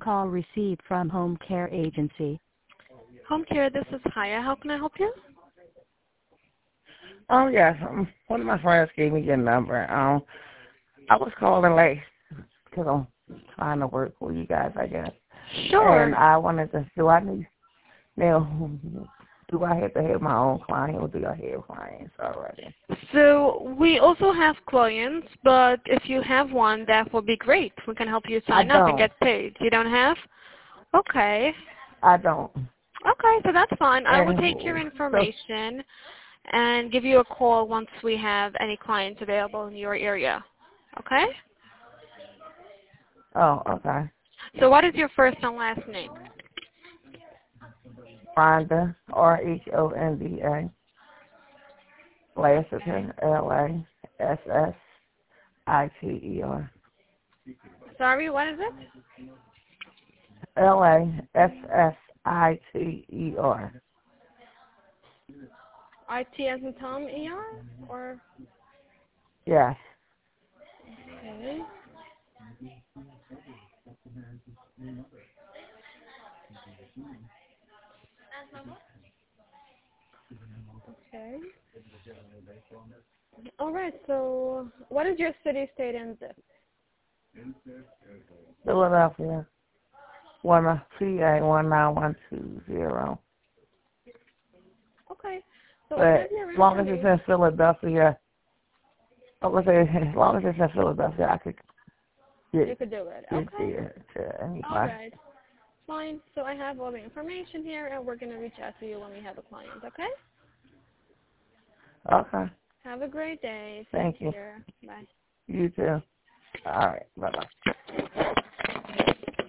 call received from Home Care Agency. Home Care, this is Haya. How can I help you? Oh, yes. One of my friends gave me your number. I was calling late because I'm trying to work with you guys, I guess. Sure. And I wanted to, do I have to have my own client, or do I have clients already? So we also have clients, but if you have one, that would be great. We can help you sign up and get paid. You don't have? Okay. I don't. Okay, so that's fine. I will And take your information and give you a call once we have any clients available in your area. Okay? Oh, okay. So what is your first and last name? Rhonda, RHONDA, Lassiter, LASSITER. Sorry, what is it? LASSITER. IT as in Tom, ER? Or? Yes. Okay. Okay. All right, so what is your city, state, and zip? Philadelphia, PA 19120. Okay. So But I have your as long as it's information. in Philadelphia, as long as it's in Philadelphia, I could You get could do it. there Okay. to any All class. right. Fine. So I have all the information here, and we're going to reach out to you when we have a client, okay? Okay. Have a great day. Thank Take you. care. Bye. You too. All right. Bye-bye.